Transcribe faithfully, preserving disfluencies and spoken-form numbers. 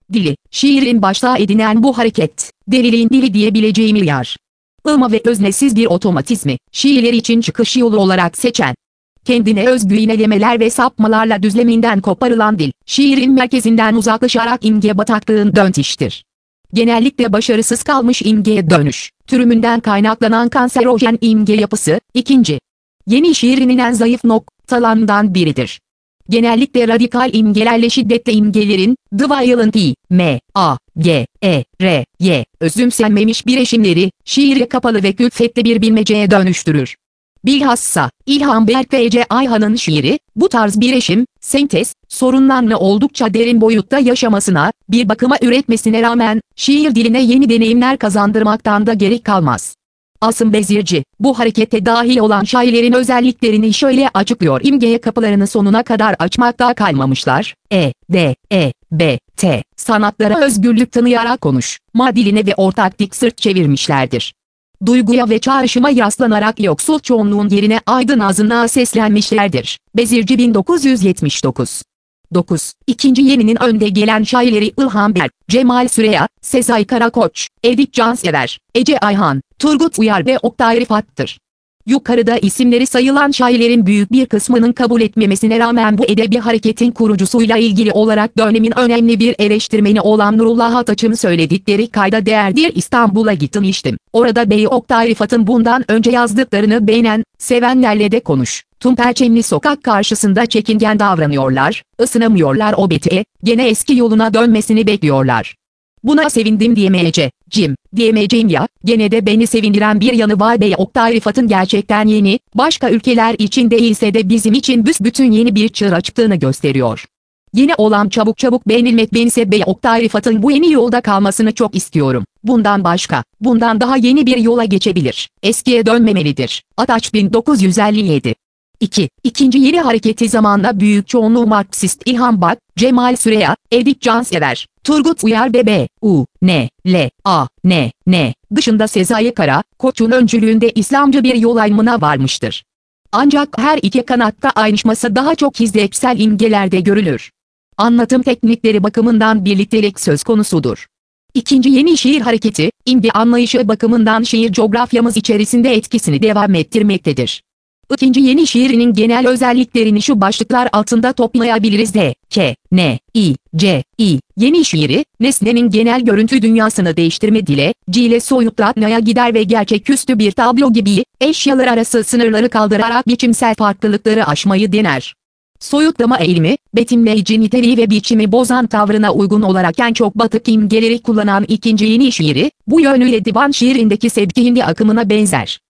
Dili, şiirin başta edinen bu hareket, deliliğin dili diyebileceğimi yar. Ilma ve öznesiz bir otomatizmi, şiirler için çıkış yolu olarak seçen. Kendine özgü yinelemeler ve sapmalarla düzleminden koparılan dil, şiirin merkezinden uzaklaşarak imge bataklığın döntiştir. Genellikle başarısız kalmış imgeye dönüş, türümünden kaynaklanan kanserojen imge yapısı, ikinci. Yeni şiirinin en zayıf noktalarından biridir. Genellikle radikal imgelerle şiddetli imgelerin, the violent i, m, a, g, e, r, y, özümsenmemiş bileşimleri, şiiri kapalı ve külfetli bir bilmeceye dönüştürür. Bilhassa, İlhan Berk ve Ece Ayhan'ın şiiri, bu tarz bileşim, sentez, sorunlarını oldukça derin boyutta yaşamasına, bir bakıma üretmesine rağmen, şiir diline yeni deneyimler kazandırmaktan da gerek kalmaz. Asım Bezirci, bu harekete dahil olan şairlerin özelliklerini şöyle açıklıyor: İmgeye kapılarını sonuna kadar açmakta kalmamışlar, E, D, E, B, T, sanatlara özgürlük tanıyarak konuş, ma diline ve ortak dik sırt çevirmişlerdir. Duyguya ve çağrışıma yaslanarak yoksul çoğunluğun yerine aydın azınlığa seslenmişlerdir. Bezirci bin dokuz yüz yetmiş dokuz. dokuz. İkinci yeninin önde gelen şairleri İlhan Berk, Cemal Süreya, Sezai Karakoç, Edip Cansever, Ece Ayhan, Turgut Uyar ve Oktay Rıfat'tır. Yukarıda isimleri sayılan şairlerin büyük bir kısmının kabul etmemesine rağmen bu edebi hareketin kurucusuyla ilgili olarak dönemin önemli bir eleştirmeni olan Nurullah Ataç'ın söyledikleri kayda değerdir. İstanbul'a gitmiştim. Orada Bey Oktay Rıfat'ın bundan önce yazdıklarını beğenen, sevenlerle de konuş. Perçemli sokak karşısında çekingen davranıyorlar, ısınamıyorlar o bete, gene eski yoluna dönmesini bekliyorlar. Buna sevindim diyemeyece, Cim, diyemeyeceğim ya, gene de beni sevindiren bir yanı var. Bey Oktay Rıfat'ın gerçekten yeni, başka ülkeler için değilse de bizim için büsbütün yeni bir çığır açtığını gösteriyor. Yeni olan çabuk çabuk beğenilmek, bense Bey Oktay Rıfat'ın bu yeni yolda kalmasını çok istiyorum. Bundan başka, bundan daha yeni bir yola geçebilir, eskiye dönmemelidir. Ataç bin dokuz yüz elli yedi. iki. İkinci yeni hareketi zamanla büyük çoğunluğu Marksist İlhan Berk, Cemal Süreya, Edip Cansever, Turgut Uyar ve B, U, N, L, A, N, N dışında Sezai Karakoç'un öncülüğünde İslamcı bir yol ayrımına varmıştır. Ancak her iki kanatta ayrışması daha çok hizmeksel imgelerde görülür. Anlatım teknikleri bakımından birliktelik söz konusudur. İkinci yeni şiir hareketi, imge anlayışı bakımından şiir coğrafyamız içerisinde etkisini devam ettirmektedir. İkinci yeni şiirinin genel özelliklerini şu başlıklar altında toplayabiliriz: D, K, N, I, C, I. Yeni şiiri, nesnenin genel görüntü dünyasını değiştirme, dile, C ile soyutlatmaya gider ve gerçeküstü bir tablo gibi, eşyalar arası sınırları kaldırarak biçimsel farklılıkları aşmayı dener. Soyutlama eğilimi, betimleyici niteliği ve biçimi bozan tavrına uygun olarak en çok batık imgeleri kullanan ikinci yeni şiiri, bu yönüyle divan şiirindeki Sebki Hindi akımına benzer.